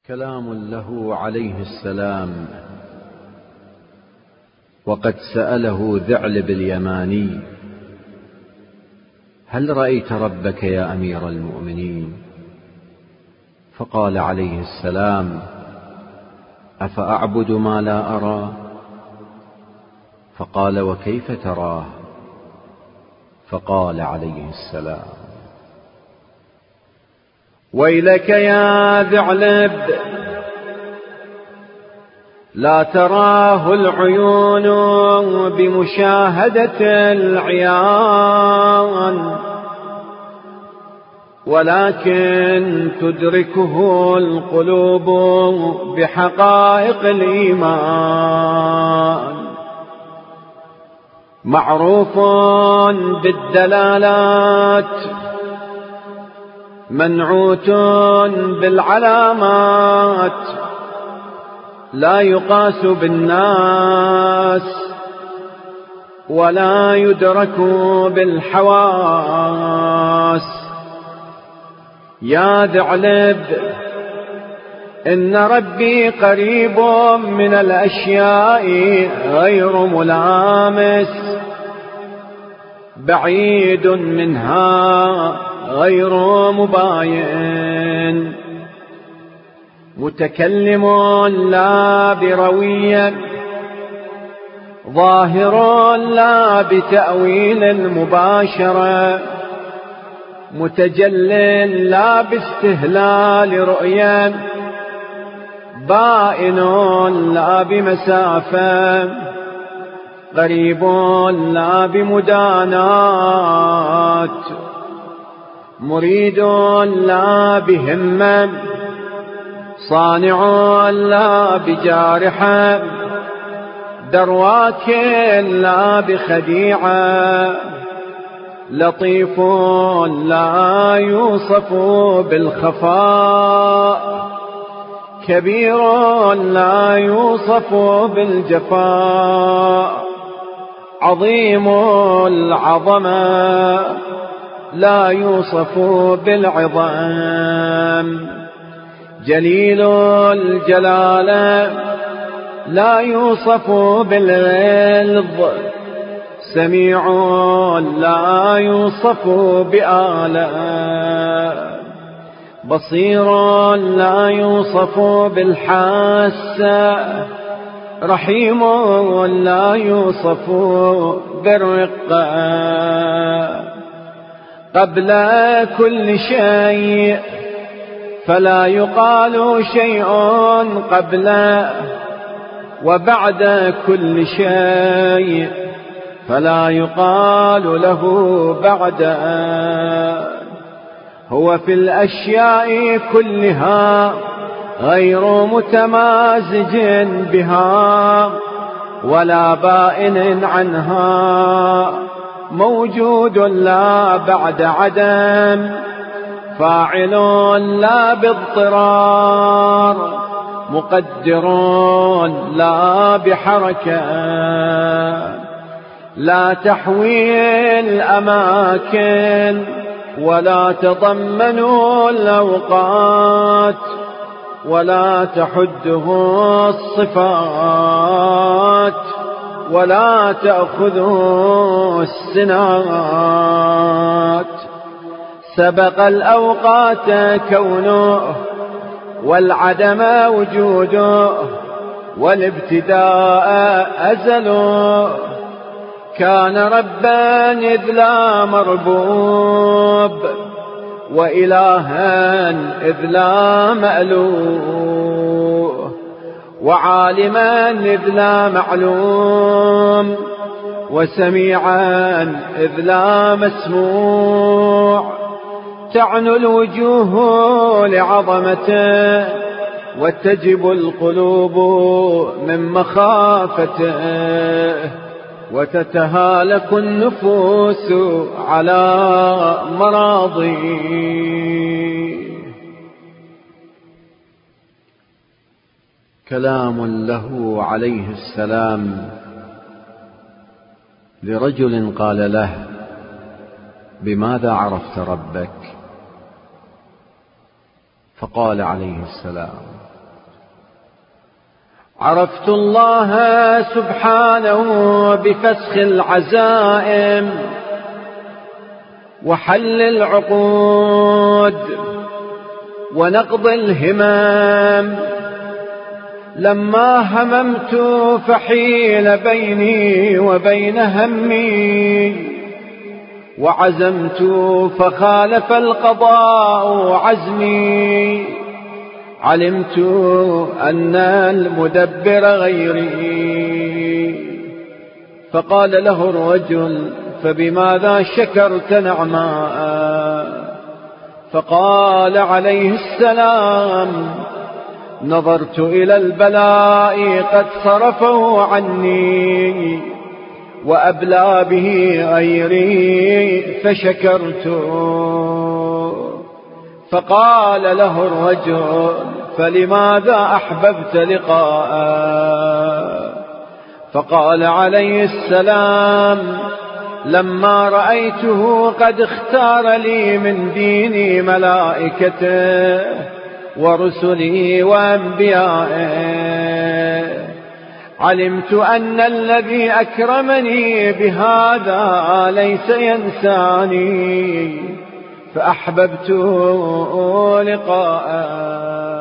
كلام له عليه السلام. وقد سأله ذعلب اليماني: هل رأيت ربك يا أمير المؤمنين؟ فقال عليه السلام: أفأعبد ما لا أرى؟ فقال: وكيف تراه؟ فقال عليه السلام: ويلك يا ذعلب، لا تراه العيون بمشاهدة العيان، ولكن تدركه القلوب بحقائق الإيمان. معروف بالدلالات، منعوت بالعلامات، لا يقاس بالناس ولا يدرك بالحواس. يا ذعلب، إن ربي قريب من الأشياء غير ملامس، بعيد منها غير مباين، متكلم لا بروية، ظاهر لا بتأويل المباشرة، متجل لا باستهلال رؤيا، بائن لا بمسافة، قريب لا بمدانات، مريد لا بهمة، صانع لا بجارحة، درواك لا بخديعة، لطيف لا يوصف بالخفاء، كبير لا يوصف بالجفاء، عظيم العظمة لا يوصف بالعظام، جليل الجلالة لا يوصف بالغلظ، سميع لا يوصف بآلاء، بصير لا يوصف بالحاسة، رحيم لا يوصف بالرقة، قبل كل شيء فلا يقال شيء قبله، وبعد كل شيء فلا يقال له بعده. هو في الأشياء كلها غير متمازج بها ولا بائن عنها، موجود لا بعد عدم، فاعل لا باضطرار، مقدر لا بحركة، لا تحوي الأماكن ولا تضمن الأوقات، ولا تحده الصفات، ولا تأخذه السنات. سبق الأوقات كونه، والعدم وجوده، والابتداء أزله، كان ربا إذ لا مربوب، وإلها إذ لا مألوه، وعالما إذ لا معلوم، وسميعا إذ لا مسموع، تعنو الوجوه لعظمته، وتجب القلوب من مخافته، وتتهالك النفوس على مراضيه. كلام له عليه السلام لرجل قال له: بماذا عرفت ربك؟ فقال عليه السلام: عرفت الله سبحانه بفسخ العزائم وحل العقود ونقض الهمم، لما هممت فحيل بيني وبين همي، وعزمت فخالف القضاء عزمي، علمت أن المدبر غيري. فقال له الرجل: فبماذا شكرت نعماء؟ فقال عليه السلام: نظرت إلى البلاء قد صرفه عني وأبلى به غيري فشكرت. فقال له الرجل: فلماذا أحببت لقاءه؟ فقال عليه السلام: لما رأيته قد اختار لي من ديني ملائكته ورسله وأنبيائه، علمت أن الذي أكرمني بهذا ليس ينساني، فأحببت لقاءه.